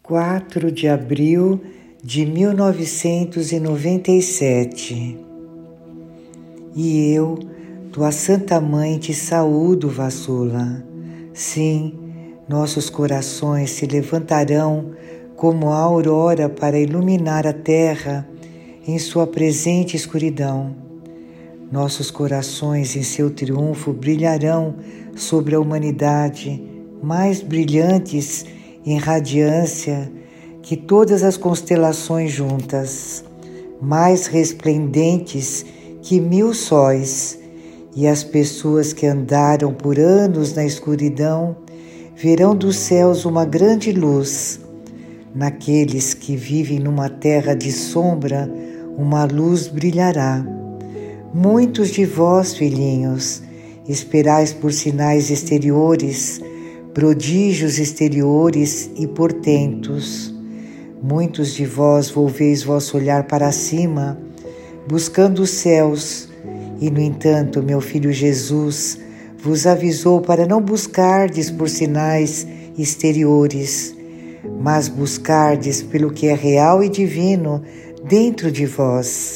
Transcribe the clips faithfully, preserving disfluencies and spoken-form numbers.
quatro de abril de mil novecentos e noventa e sete. E eu, tua Santa Mãe, te saúdo, Vassula. Sim, nossos corações se levantarão como a aurora para iluminar a terra em sua presente escuridão. Nossos corações em seu triunfo brilharão sobre a humanidade, mais brilhantes em radiância que todas as constelações juntas, mais resplendentes que mil sóis, e as pessoas que andaram por anos na escuridão verão dos céus uma grande luz. Naqueles que vivem numa terra de sombra, uma luz brilhará. Muitos de vós, filhinhos, esperais por sinais exteriores, prodígios exteriores e portentos. Muitos de vós volveis vosso olhar para cima, buscando os céus, e, no entanto, meu filho Jesus vos avisou para não buscardes por sinais exteriores, mas buscardes pelo que é real e divino dentro de vós.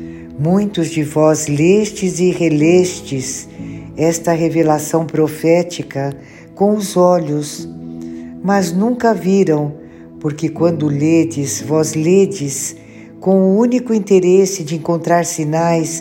Muitos de vós lestes e relestes esta revelação profética com os olhos, mas nunca viram, porque quando ledes, vós ledes com o único interesse de encontrar sinais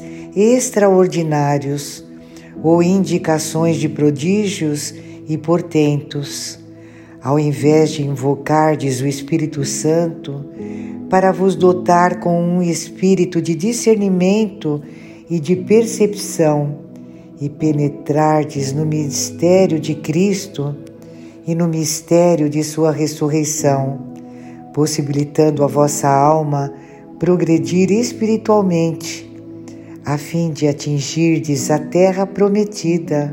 extraordinários ou indicações de prodígios e portentos, ao invés de invocardes o Espírito Santo para vos dotar com um espírito de discernimento e de percepção e penetrardes no mistério de Cristo e no mistério de sua ressurreição, possibilitando a vossa alma progredir espiritualmente, a fim de atingirdes a terra prometida.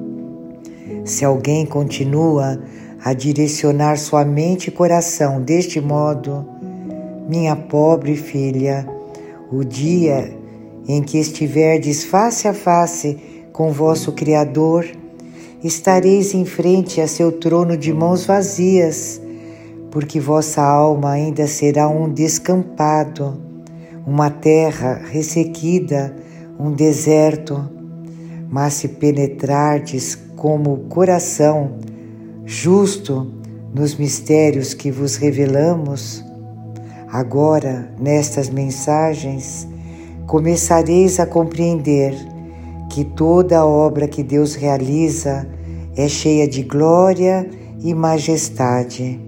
Se alguém continua a direcionar sua mente e coração deste modo, minha pobre filha, o dia em que estiverdes face a face com vosso Criador, estareis em frente a seu trono de mãos vazias, porque vossa alma ainda será um descampado, uma terra ressequida, um deserto. Mas se penetrardes como o coração justo nos mistérios que vos revelamos, agora, nestas mensagens, começareis a compreender que toda a obra que Deus realiza é cheia de glória e majestade.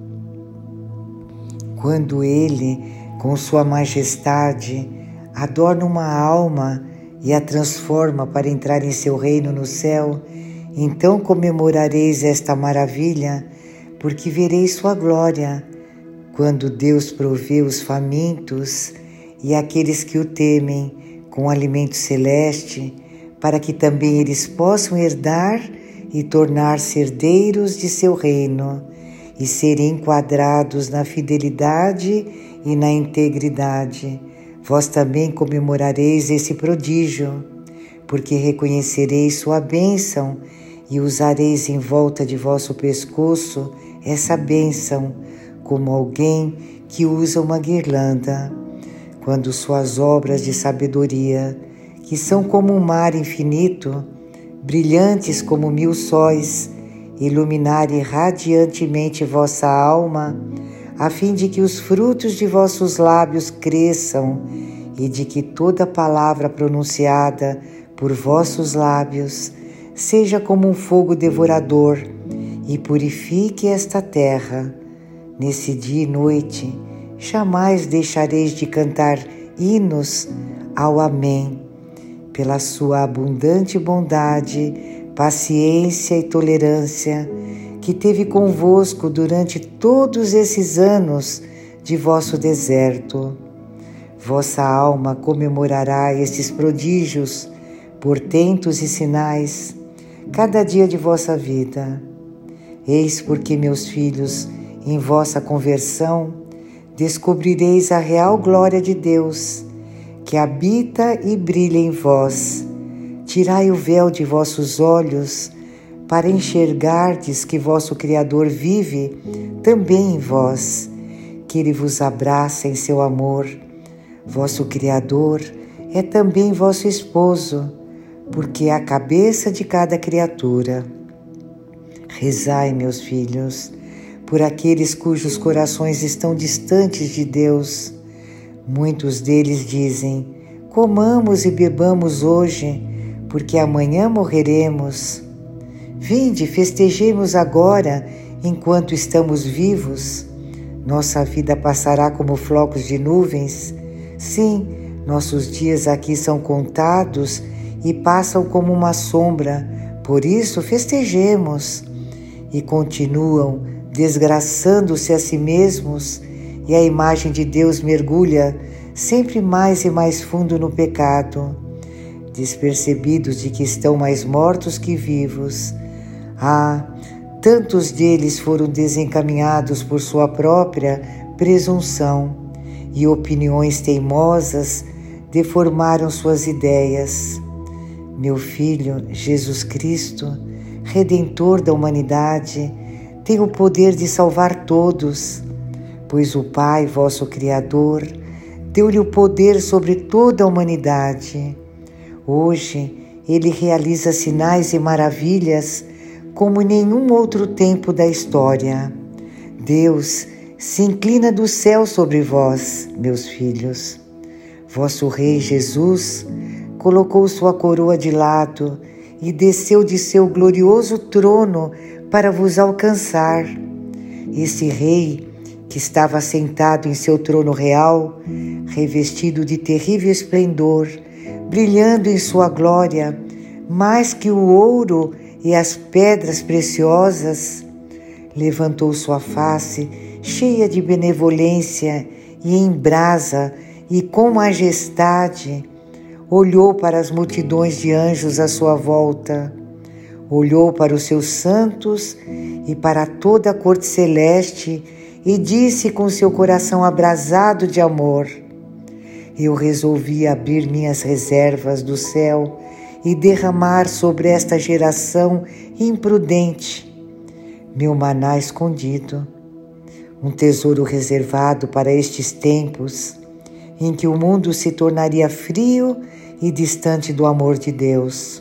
Quando Ele, com sua majestade, adorna uma alma e a transforma para entrar em seu reino no céu, então comemorareis esta maravilha, porque vereis sua glória, quando Deus provê os famintos e aqueles que o temem com alimento celeste, para que também eles possam herdar e tornar-se herdeiros de seu reino e serem enquadrados na fidelidade e na integridade. Vós também comemorareis esse prodígio, porque reconhecereis sua bênção e usareis em volta de vosso pescoço essa bênção, como alguém que usa uma guirlanda, quando suas obras de sabedoria, que são como um mar infinito, brilhantes como mil sóis, iluminarem radiantemente vossa alma, a fim de que os frutos de vossos lábios cresçam e de que toda palavra pronunciada por vossos lábios seja como um fogo devorador e purifique esta terra. Nesse dia e noite, jamais deixareis de cantar hinos ao Amém, pela sua abundante bondade, paciência e tolerância que teve convosco durante todos esses anos de vosso deserto. Vossa alma comemorará esses prodígios, portentos e sinais, cada dia de vossa vida. Eis porque, meus filhos, em vossa conversão, descobrireis a real glória de Deus, que habita e brilha em vós. Tirai o véu de vossos olhos, para enxergardes que vosso Criador vive também em vós, que Ele vos abraça em seu amor. Vosso Criador é também vosso esposo, porque é a cabeça de cada criatura. Rezai, meus filhos, por aqueles cujos corações estão distantes de Deus. Muitos deles dizem: comamos e bebamos hoje, porque amanhã morreremos. Vinde, festejemos agora, enquanto estamos vivos. Nossa vida passará como flocos de nuvens. Sim, nossos dias aqui são contados e passam como uma sombra. Por isso, festejemos. E continuam desgraçando-se a si mesmos, e a imagem de Deus mergulha sempre mais e mais fundo no pecado, despercebidos de que estão mais mortos que vivos. Ah, tantos deles foram desencaminhados por sua própria presunção, e opiniões teimosas deformaram suas ideias. Meu Filho, Jesus Cristo, Redentor da humanidade, tem o poder de salvar todos, pois o Pai, vosso Criador, deu-lhe o poder sobre toda a humanidade. Hoje, Ele realiza sinais e maravilhas como em nenhum outro tempo da história. Deus se inclina do céu sobre vós, meus filhos. Vosso Rei Jesus colocou sua coroa de lado e desceu de seu glorioso trono para vos alcançar. Esse Rei, que estava sentado em seu trono real, revestido de terrível esplendor, brilhando em sua glória, mais que o ouro e as pedras preciosas, levantou sua face, cheia de benevolência e em brasa, e com majestade, olhou para as multidões de anjos à sua volta, olhou para os seus santos e para toda a corte celeste e disse com seu coração abrasado de amor: eu resolvi abrir minhas reservas do céu e derramar sobre esta geração imprudente meu maná escondido, um tesouro reservado para estes tempos em que o mundo se tornaria frio e distante do amor de Deus.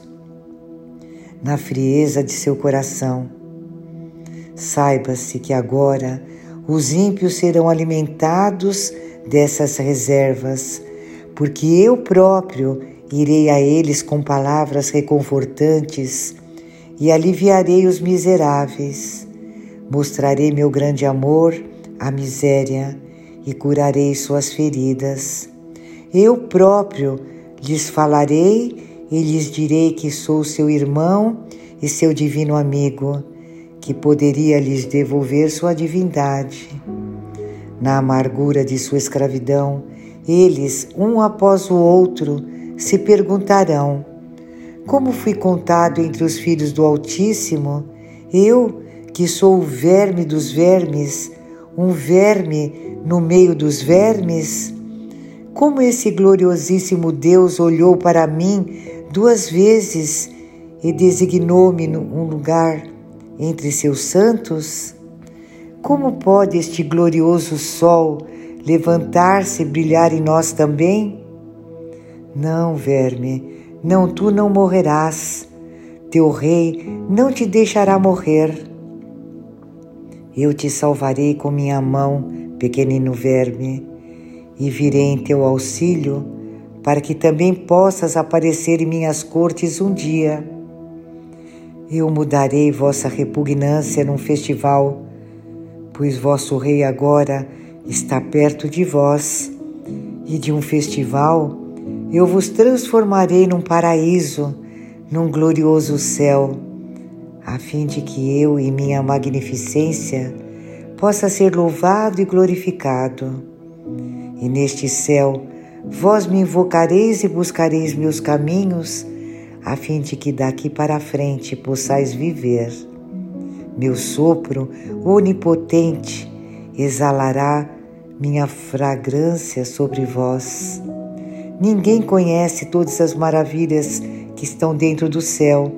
Na frieza de seu coração, saiba-se que agora os ímpios serão alimentados dessas reservas, porque eu próprio irei a eles com palavras reconfortantes e aliviarei os miseráveis. Mostrarei meu grande amor à miséria e curarei suas feridas. Eu próprio lhes falarei e lhes direi que sou seu irmão e seu divino amigo, que poderia lhes devolver sua divindade. Na amargura de sua escravidão, eles, um após o outro, se perguntarão: como fui contado entre os filhos do Altíssimo, eu, que sou o verme dos vermes, um verme no meio dos vermes? Como esse gloriosíssimo Deus olhou para mim duas vezes e designou-me um lugar entre seus santos? Como pode este glorioso sol levantar-se e brilhar em nós também? Não, verme, não, tu não morrerás. Teu rei não te deixará morrer. Eu te salvarei com minha mão, pequenino verme, e virei em teu auxílio, para que também possas aparecer em minhas cortes um dia. Eu mudarei vossa repugnância num festival, pois vosso rei agora está perto de vós, e de um festival eu vos transformarei num paraíso, num glorioso céu, a fim de que eu e minha magnificência possa ser louvado e glorificado. E neste céu vós me invocareis e buscareis meus caminhos, a fim de que daqui para frente possais viver. Meu sopro onipotente exalará minha fragrância sobre vós. Ninguém conhece todas as maravilhas que estão dentro do céu,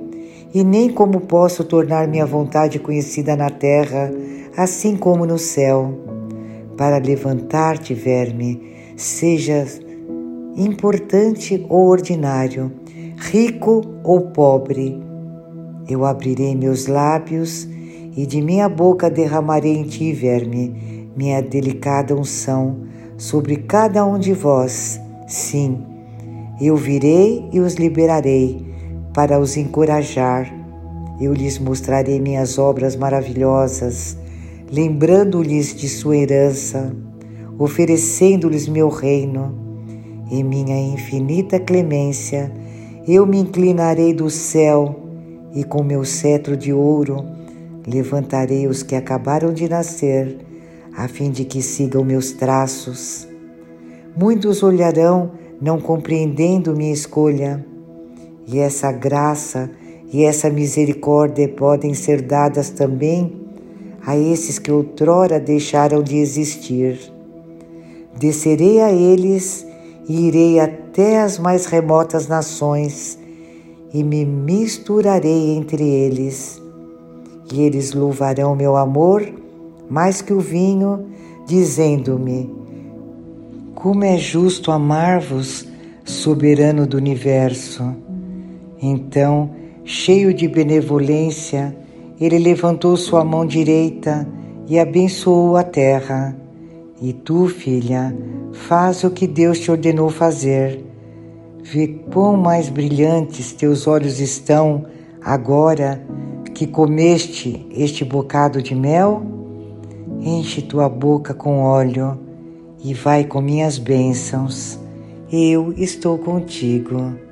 e nem como posso tornar minha vontade conhecida na terra, assim como no céu. Para levantar-te, verme, sejas importante ou ordinário, rico ou pobre, eu abrirei meus lábios e de minha boca derramarei em ti, verme, minha delicada unção sobre cada um de vós. Sim, eu virei e os liberarei para os encorajar. Eu lhes mostrarei minhas obras maravilhosas, lembrando-lhes de sua herança, oferecendo-lhes meu reino. Em minha infinita clemência, eu me inclinarei do céu e com meu cetro de ouro levantarei os que acabaram de nascer, a fim de que sigam meus traços. Muitos olharão, não compreendendo minha escolha, e essa graça e essa misericórdia podem ser dadas também a esses que outrora deixaram de existir. Descerei a eles e irei até as mais remotas nações e me misturarei entre eles. E eles louvarão meu amor mais que o vinho, dizendo-me: como é justo amar-vos, soberano do universo. Então, cheio de benevolência, ele levantou sua mão direita e abençoou a terra. E tu, filha, faz o que Deus te ordenou fazer. Vê quão mais brilhantes teus olhos estão agora que comeste este bocado de mel. Enche tua boca com óleo e vai com minhas bênçãos. Eu estou contigo.